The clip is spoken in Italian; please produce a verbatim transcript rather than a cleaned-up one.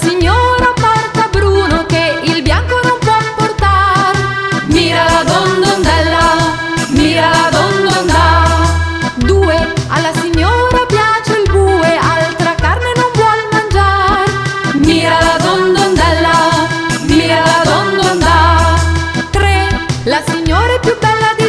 signora porta Bruno che il bianco non può portar. Mira la dondondella, mira la dondonda. Due, alla signora piace il bue, altra carne non vuol mangiar. Mira la dondondella, mira la dondonda. Tre, la signora è più bella di